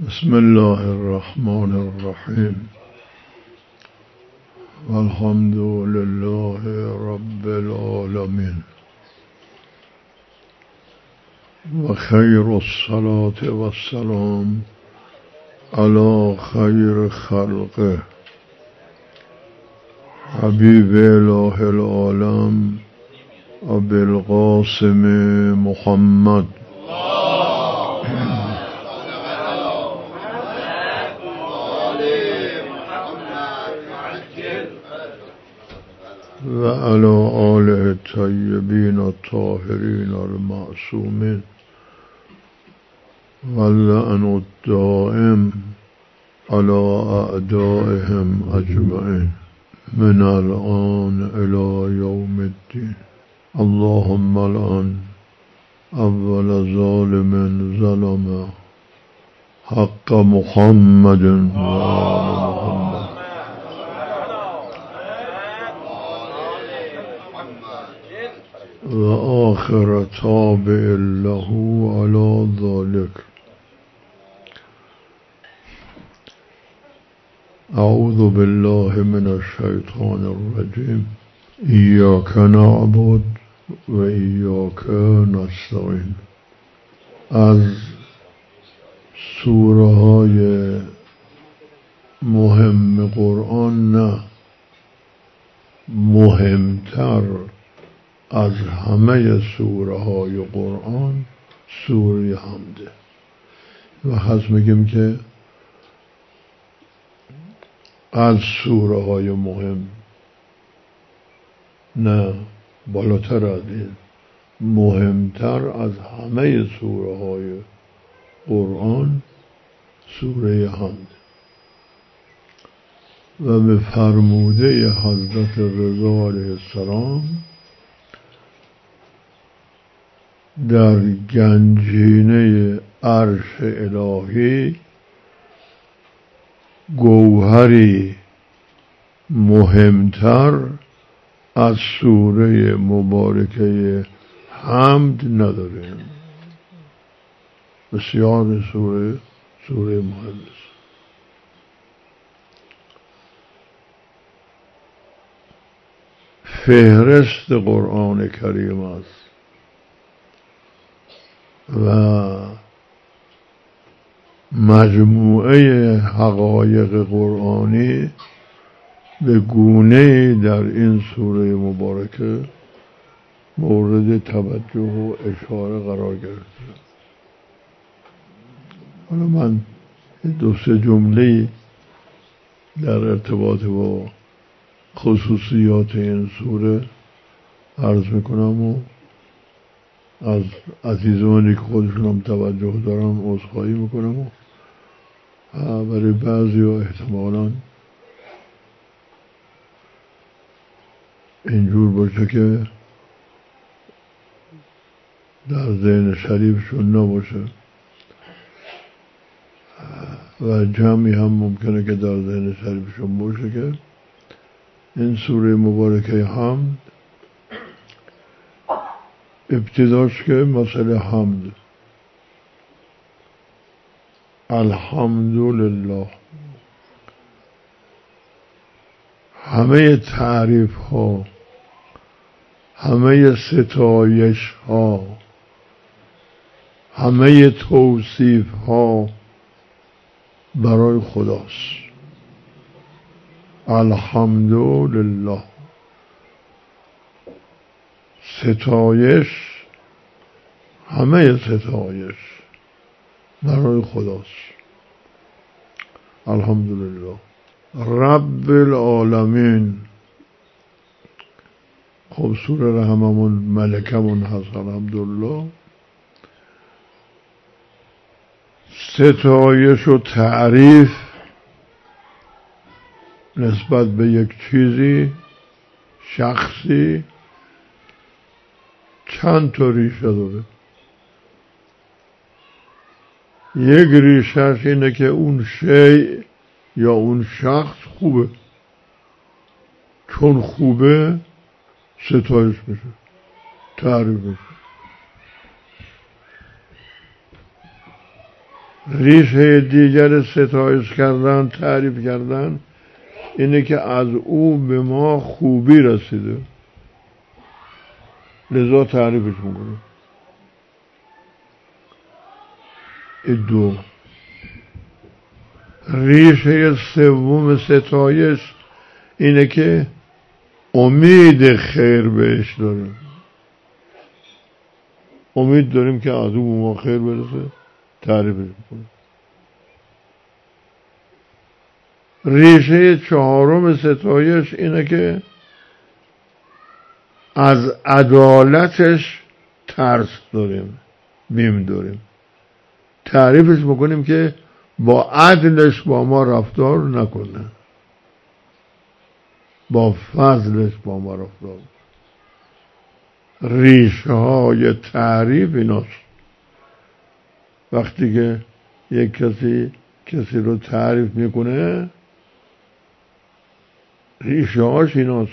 بسم الله الرحمن الرحیم والحمد لله رب العالمین و خیر الصلاة و السلام علی خیر خلقه حبیب اله العالم ابی القاسم محمد و علی آله الطیبین الطاهرین المعصومین واللعن الدائم علی اعدائهم اجمعین من الآن الی یوم الدین. اللهم الآن اول ظالم ظلم حق محمد و آل محمد و آخر تابع له على ذلك. اعوذ بالله من الشیطان الرجیم. ایاک نعبد و ایاک نستعین. از سوره های مهم قرآن، نه مهمتر از همه سوره های قرآن سوره حمده. و هست میگیم که از سوره های مهم، نه بالاتر از این، مهمتر از همه سوره های قرآن سوره حمده. و به فرموده حضرت رضا علیه السلام در گنجینه عرش الهی گوهری مهمتر از سوره مبارکه حمد نداریم. بسیار سوره مهم است. فهرست قرآن کریم است و مجموعه حقایق قرآنی به گونه‌ای در این سوره مبارکه مورد توجه و اشاره قرار گرفته. حالا من دو سه جمله در ارتباط با خصوصیات این سوره عرض میکنم و از عزیزانی که خودشون هم توجه دارم عذرخواهی میکنم و برای بعضی ها احتمالاً اینجور باشه که در ذهن شریفشون نباشه و جمعی هم ممکنه که در ذهن شریفشون باشه که این سوره مبارکه حمد ابتداش که مسئله حمد، الحمدلله، همه تعریف ها، همه ستایش ها، همه توصیف ها برای خداست. الحمدلله، ستایش، همه ستایش برای خداست. الحمدلله رب العالمین. خب سوره رحممون ملکمون هست الحمدلله. ستایش و تعریف نسبت به یک چیزی، شخصی، چند تا ریشه داره. یک ریشهش اینه که اون شیء یا اون شخص خوبه، چون خوبه ستایش میشه، تعریف میشه. ریشه دیگر ستایش کردن، تعریف کردن اینه که از او به ما خوبی رسیده، لذا تعریفش میکنه. این دو. ریشه سوم ستایش اینه که امید خیر بهش داریم، امید داریم که از او به ما خیر برسه، تعریفش میکنه. ریشه چهارم ستایش اینه که از عدالتش ترس داریم، بیم داریم، تعریفش میکنیم که با عدلش با ما رفتار نکنه، با فضلش با ما رفتار. ریشه های تعریف ایناست. وقتی که یک کسی رو تعریف میکنه، ریشه هاش ایناست.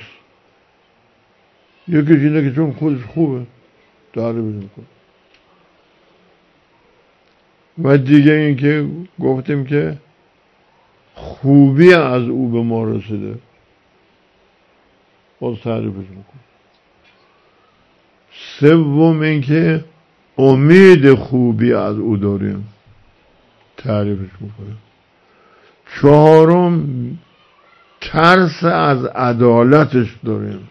یکی اینه که چون خودش خوبه تعریف میکنه، و دیگه این که گفتیم که خوبی از او به ما رسیده، باز تعریفش میکنه. سوم این که امید خوبی از او داریم، تعریفش میکنه. چهارم ترس از عدالتش داریم،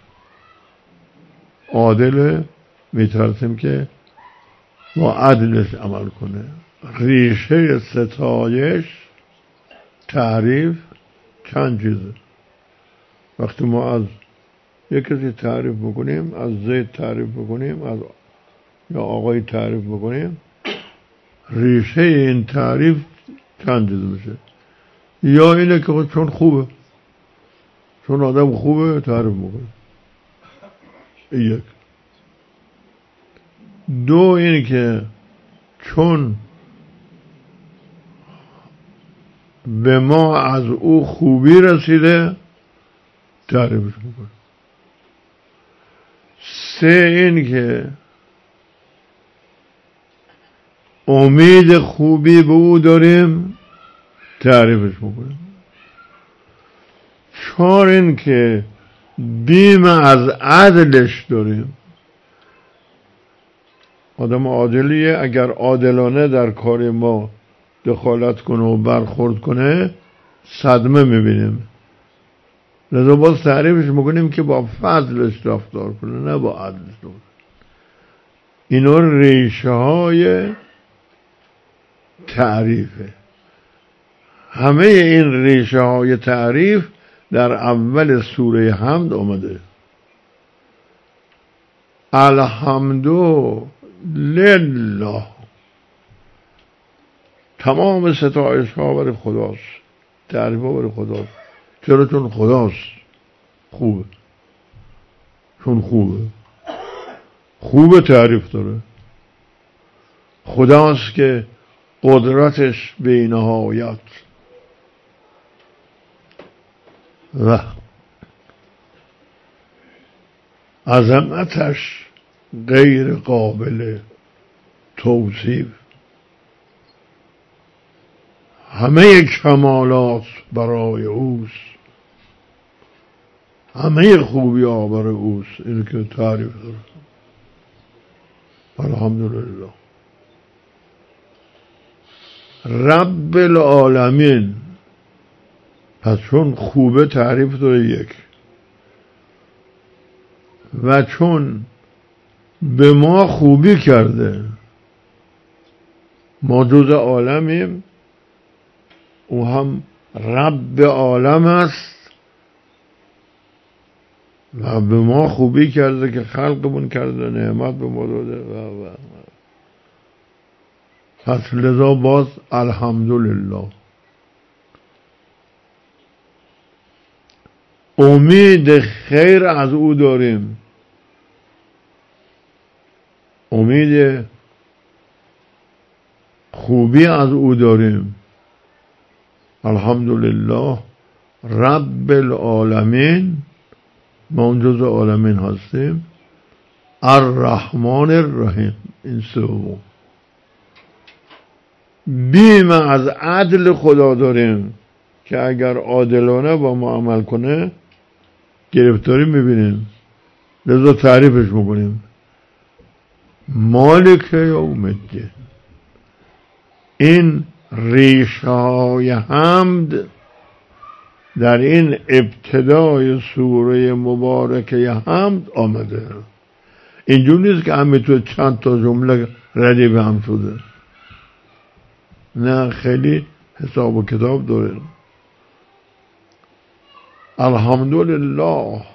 عادله، میترسیم که با عدلش عمل کنه. ریشه ستایش تعریف چند چیزه. وقتی ما از یک کسی تعریف بکنیم، از زید تعریف بکنیم، از یا آقای تعریف بکنیم، ریشه این تعریف چند چیز میشه. یا اینه که چون خوبه، چون آدم خوبه تعریف میکنه، یک. دو اینه که چون به ما از او خوبی رسیده تعریفش میکنه. سه این که امید خوبی به او داریم تعریفش میکنیم. چهار این که بیم از عدلش داریم. آدم عادلیه، اگر عادلانه در کار ما دخالت کنه و برخورد کنه صدمه میبینیم، لذا باز تعریفش میکنیم که با فضلش رفتار کنه، نه با عدلش. اینا ریشه های تعریفه. همه این ریشه های تعریف در اول سوره حمد آمده. الحمدلله، تمام ستایش ها برای خداست، تعریف ها برای خداست. چرا؟ چون خداست، خوبه، چون خوبه تعریف داره. خداست که قدرتش بی نهایت و عظمتش غیر قابل توصیف. همه کمالات برای اوست، همه خوبی ها برای اوست. اینو که تعریف داره. الحمدلله رب العالمین. پس چون خوبه تعریف داره یک، و چون به ما خوبی کرده، ما جز عالمیم، او هم رب عالم است و به ما خوبی کرده که خلقمون کرده، نعمت به ما داده و پس لذا باز الحمدلله. امید خیر از او داریم، امید خوبی از او داریم. الحمدلله رب العالمین، ما اون جز عالمین هستیم. الرحمن الرحیم، این سوم. بیم از عدل خدا داریم که اگر عادلانه با ما عمل کنه گرفتاری میبینیم، لذا تعریفش میکنیم. مالک یوم الدین. این ریشه های حمد در این ابتدای سوره مبارکه حمد آمده. اینجور نیست که همه تو چند تا جمله ردیف هم شده، نه، خیلی حساب و کتاب داره. الحمدلله،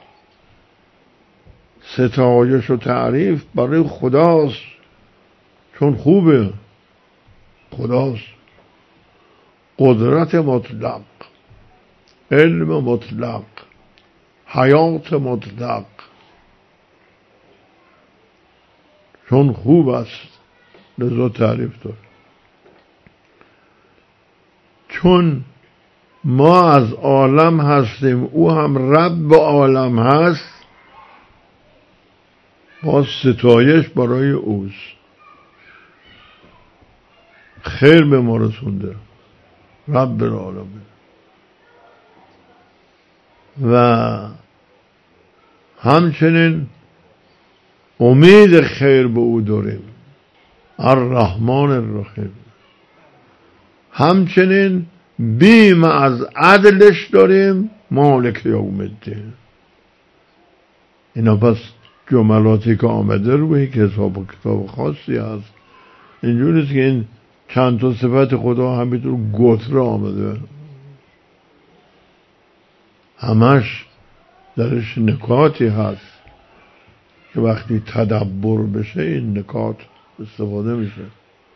ستایش و تعریف برای خداست، چون خوبه. خداست، قدرت مطلق، علم مطلق، حیات مطلق، چون خوب است لذا تعریف داره. چون ما از عالم هستیم، او هم رب عالم هست، با ستایش برای اوست. خیر به ما رسونده، رب العالمین. و همچنین امید خیر به او داریم، الرحمن الرحیم. همچنین بیم از عدلش داریم، مالک یوم الدین. اینا پس جملاتی که آمده رو به حساب و کتاب خاصی هست. اینجوری است که این چند تا صفت خدا همینطور گتره آمده، همش درش نکاتی هست که وقتی تدبر بشه این نکات استفاده میشه.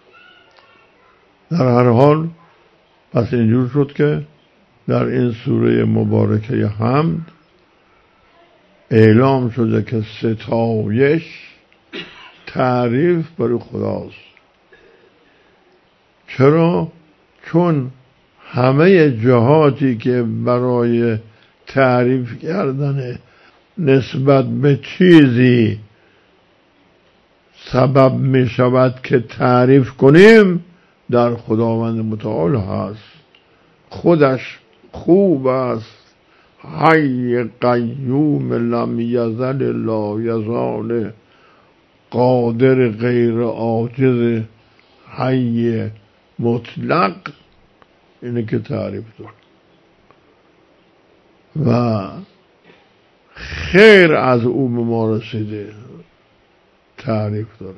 در هر حال پس اینجور شد که در این سوره مبارکه حمد اعلام شده که ستایش، تعریف برای خداست. چرا؟ چون همه جهاتی که برای تعریف کردن نسبت به چیزی سبب می شود که تعریف کنیم در خداوند متعال هست. خودش خوب است، حی قیوم لم یزل لا یزال، قادر غیر عاجز، حی مطلق. اینه که تعریف داره. و خیر از او به ما رسیده، تعریف داره.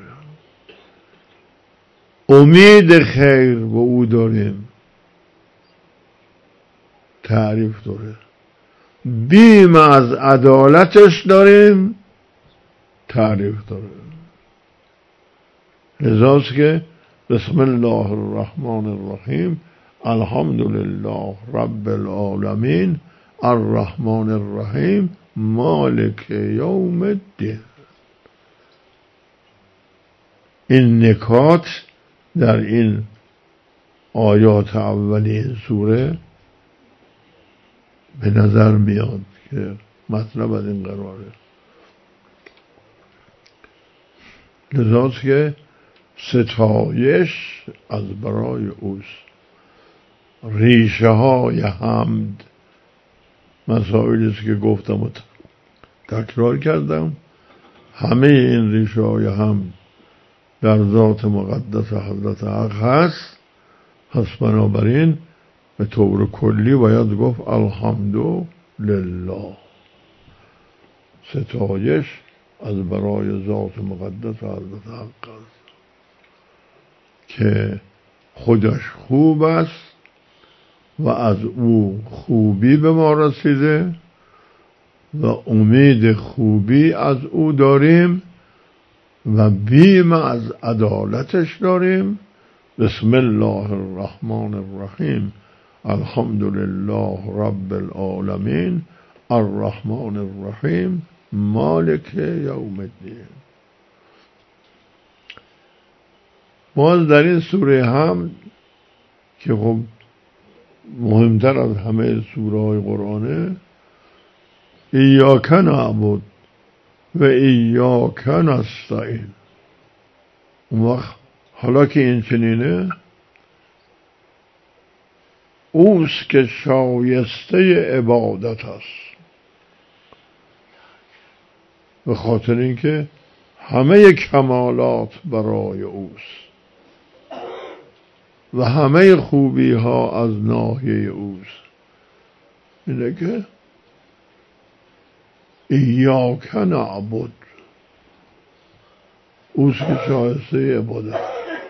امید خیر به او داریم، تعریف داره. بیم از عدالتش داریم، تعریف داره. لذاست که بسم الله الرحمن الرحیم، الحمدلله رب العالمین، الرحمن الرحیم، مالک یوم الدین. این نکات در این آیات اولی این سوره به نظر میاد که مطلب از این قراره. لذاست که ستایش از برای اوست. ریشه های حمد، مسائلی است که گفتم و تکرار کردم. همه این ریشه های حمد در ذات مقدس حضرت حق هست. پس بنابراین به طور کلی باید گفت الحمدلله، ستایش از برای ذات مقدس حضرت حق است که خودش خوب است و از او خوبی به ما رسیده و امید خوبی از او داریم و بیم از عدالتش داریم. بسم الله الرحمن الرحیم، الحمدلله رب العالمین، الرحمن الرحیم، مالک یوم الدین. باز در این سوره حمد که خب مهمتر از همه سوره های قرآنه، ایاک نعبد و ایاک نستعین. اون وقت حالا که این چنینه اوست که شایسته عبادت است، به خاطر اینکه همه کمالات برای اوست و همه خوبی ها از ناحیه اوست. اینه که ایاک نعبد، اوست که شایسته عبادت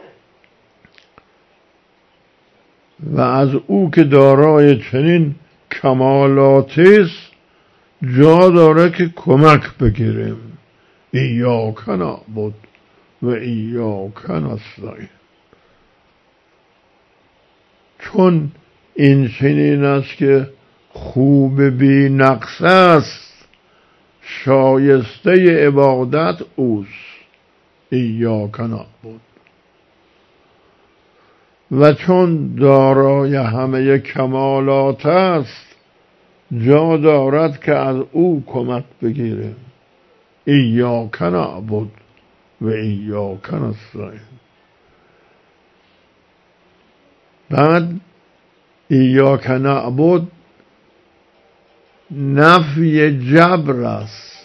و از او که دارای چنین کمالاتی است جا داره که کمک بگیریم. ایاک نعبد و ایاک نستعین. چون این چنین است که خوب بی نقص است، شایسته عبادت اوست. ایاک نعبد. و چون دارای همه کمالات است جا دارد که از او کمک بگیره. ایاک نعبد و ایاک نستعین. بعد ایاک نعبد نفی جبر است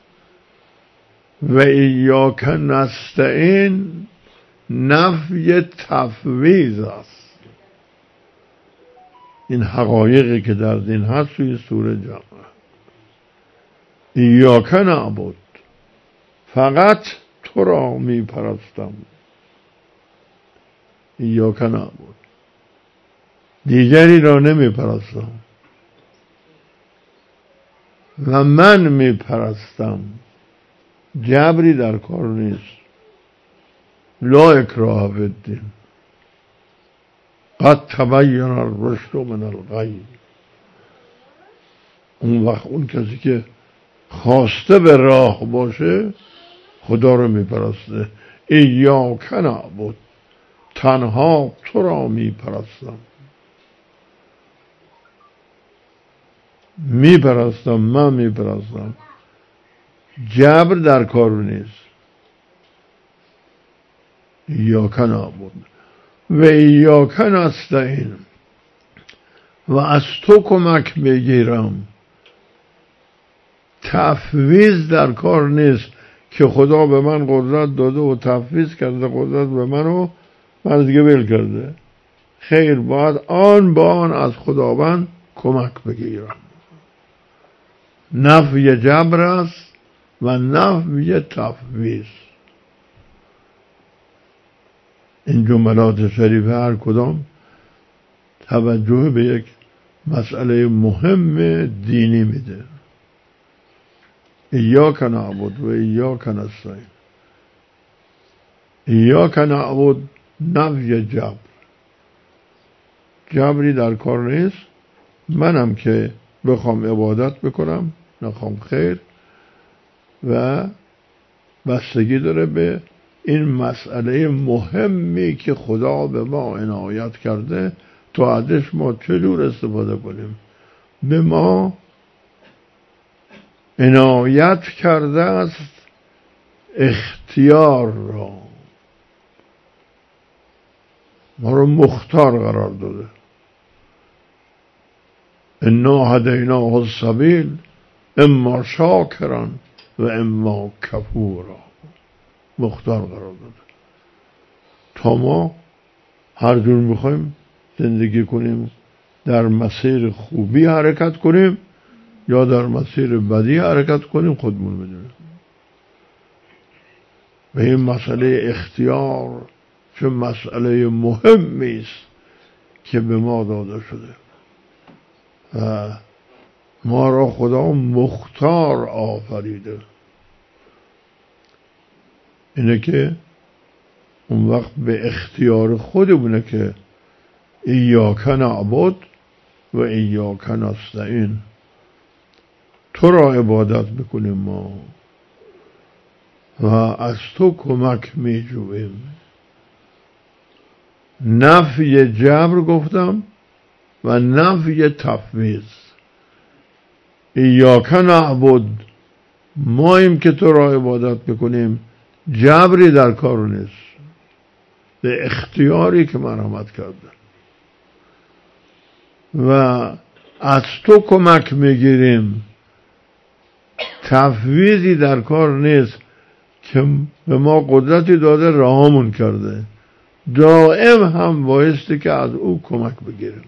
و ایاک نستعین نفی تفویض است. این حقایقی که در دین هست توی سوره جمعه. ایاک نعبد، فقط تو را می پرستم. ایاک نعبد، دیگری را نمی پرستم و من می پرستم. جبری در کار نیست. لا اکراه فی الدین، قد تبین الرشد من الغی. اون وقت اون کسی که خواسته به راه باشه خدا رو میپرسته. ایاک نعبد، تنها تو را میپرستم. من میپرستم. جبر در کار نیست. ایاک نعبد و ایاک نستعین، و از تو کمک بگیرم. تفویض در کار نیست که خدا به من قدرت داده و تفویض کرده قدرت به منو، من دیگه ول کرده. خیر، باید آن با آن از خداوند کمک بگیرم. نفی جبر است و نفی تفویض. این جملات شریفه هر کدام توجه به یک مسئله مهم دینی میده. ایاک نعبد و ایاک نستعین. ایاک نعبد نفی جبر، جبری در کار نیست. منم که بخوام عبادت بکنم نخوام خیر، و بستگی داره به این مسئله مهمی که خدا به ما عنایت کرده تا ازش ما چجور استفاده کنیم. به ما عنایت کرده است اختیار را، ما رو مختار قرار داده. انا هدیناه السبیل اما شاکرا و اما کفورا. مختار قرار داده تا ما هر جور میخوایم زندگی کنیم، در مسیر خوبی حرکت کنیم یا در مسیر بدی حرکت کنیم، خودمون میدونیم. و این مسئله اختیار چه مسئله مهمی است که به ما داده شده و ما را خدا مختار آفریده. اینه که اون وقت به اختیار خودمونه که ایاک نعبد و ایاک نستعین، تو را عبادت بکنیم ما و از تو کمک می جویم. نفی جبر گفتم و نفی تفویض. ایاک نعبد، ماییم که تو را عبادت بکنیم، جبری در کار نیست، به اختیاری که مرحمت کرده. و از تو کمک میگیریم، تفویضی در کار نیست که به ما قدرتی داده رهامون کرده، دائم هم بایستی که از او کمک بگیریم.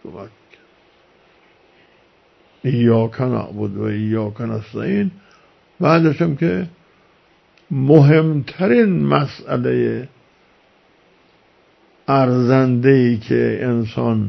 ایاک نعبد و ایاک نستعین. بعدش هم که مهمترین مسئله ارزنده‌ای که انسان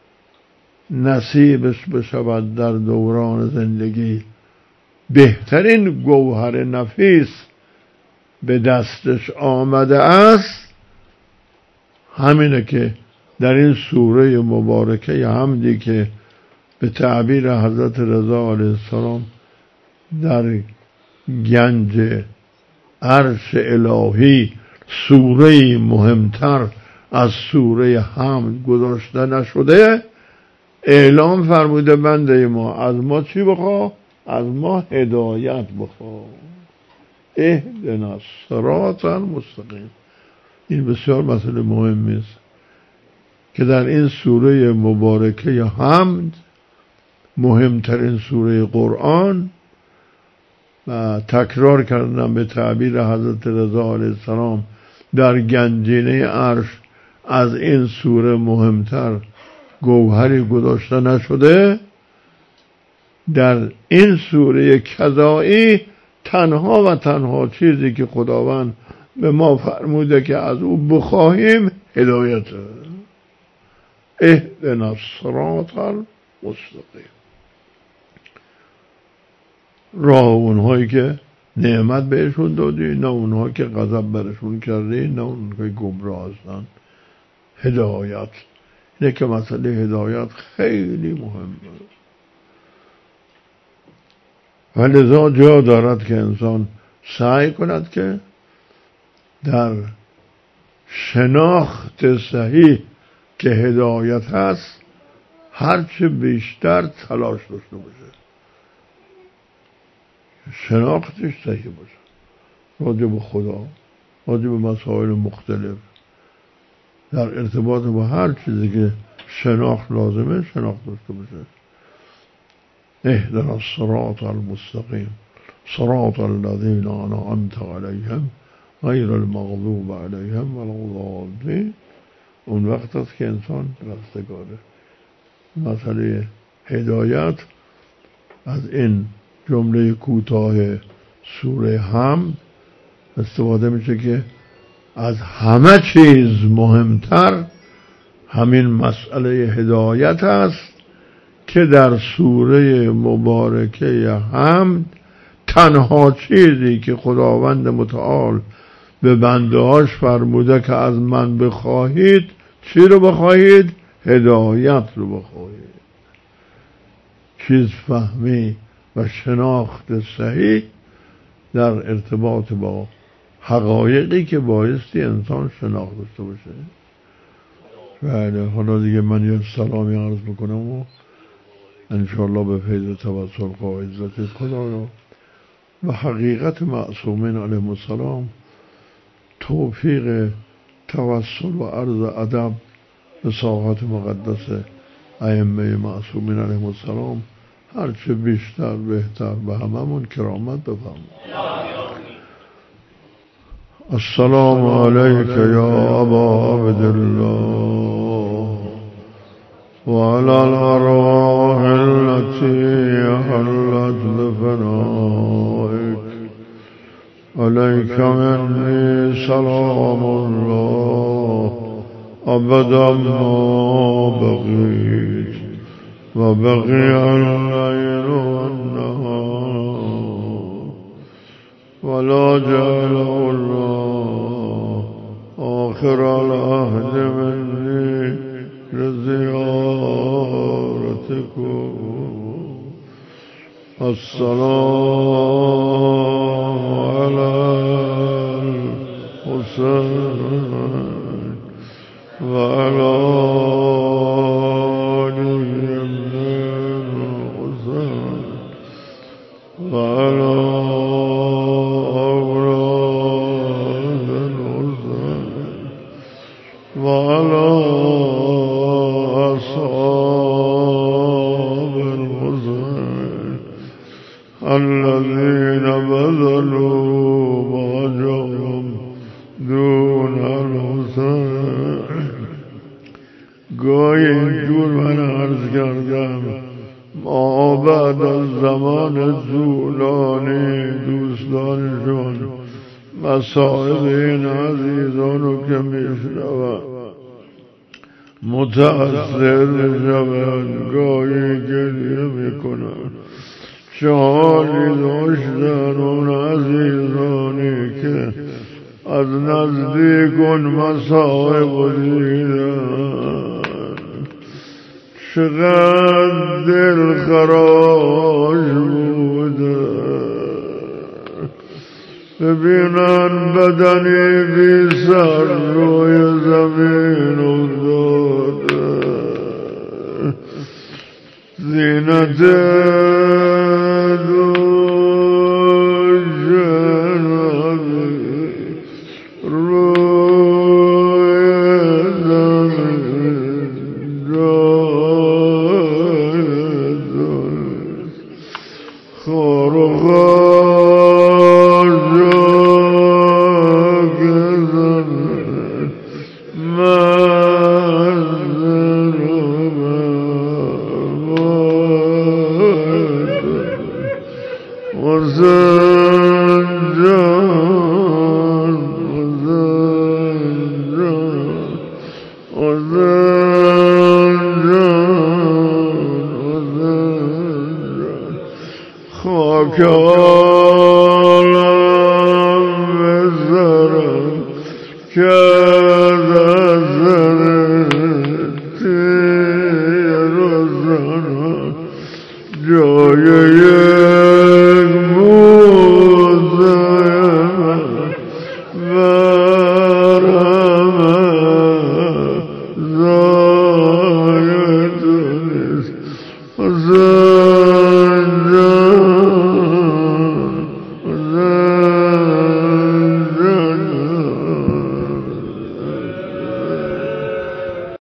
نصیبش بشود در دوران زندگی، بهترین گوهر نفیس به دستش آمده است، همینه که در این سوره مبارکه حمدی که به تعبیر حضرت رضا علیه السلام در گنج عرش الهی سوره مهمتر از سوره حمد گذاشته نشده، اعلام فرموده بنده ما از ما چی بخوا؟ از ما هدایت بخوا. اهدنا الصراط المستقیم. این بسیار مسئله مهمی است که در این سوره مبارکه حمد، مهمترین سوره قرآن، و تکرار کردم به تعبیر حضرت رضا علیه السلام در گنجینه عرش از این سوره مهمتر گوهری گذاشته نشده. در این سوره کذایی تنها و تنها چیزی که خداوند به ما فرموده که از او بخواهیم هدایت. اهدنا الصراط المستقیم. راه اونهایی که نعمت بهشون دادی، نه اونهایی که غضب برشون کردی، نه اونهایی که گمراه هستن. هدایت. اینه که مسئله هدایت خیلی مهمه و لذا جا دارد که انسان سعی کند که در شناخت صحیح که هدایت هست هرچه بیشتر تلاش داشته باشه، شناختش صحیح باشه، راجع به خدا، راجع به مسائل مختلف، در ارتباط با هر چیزی که شناخت لازمه شناخت داشته باشه. اهدنا الصراط المستقیم صراط الذین انعمت علیهم غیر المغضوب علیهم ولا الضالین. اون وقت است که انسان رستگاره. مسئله هدایت از این جمله کوتاه سوره حمد استفاده میشه که از همه چیز مهمتر همین مسئله هدایت است که در سوره مبارکه حمد تنها چیزی که خداوند متعال به بندهاش فرموده که از من بخواهید، چی رو بخواهید؟ هدایت رو بخواهید. چیز فهمی و شناخت صحیح در ارتباط با حقایقی که بایستی انسان شناخت داشته باشه. بله، حالا دیگه من یه سلامی عرض بکنم و انشاءالله به فیض توسل قاعدت خدا و حقیقت معصومین علیهم السلام توفیق توسل و عرض ادب به ساحت مقدس ائمه معصومین علیهم السلام هرچه بیشتر بهتر به هممون کرامت بفرمایید. السلام علیک یا ابا عبدالله و علی الارواح التي حلت بفنائک علیک منی سلام الله ابدا ما بقیت و بقی اللیل و النهار ولا جعل الله آخر العهد منی لزیارتكم. السلام على الحسين وعلى علي الحسين وعلى أولاد الحسين وعلى أصحاب الذين بذلوا ما جاءهم دون الحسن. گاهی اینجور من عرض کردم ما بعد از زمان طولانی دوستانشون مسائل این عزیزانو که میشنوند متأثر میشوند، گاهی گریه میکنند. چه حالی داشتن اون عزیزانی که از نزدیک اون مصائب دیدن، چقدر دل خراش بوده. ببینن بدنی بی سر روی زمین افتاده، زینت جای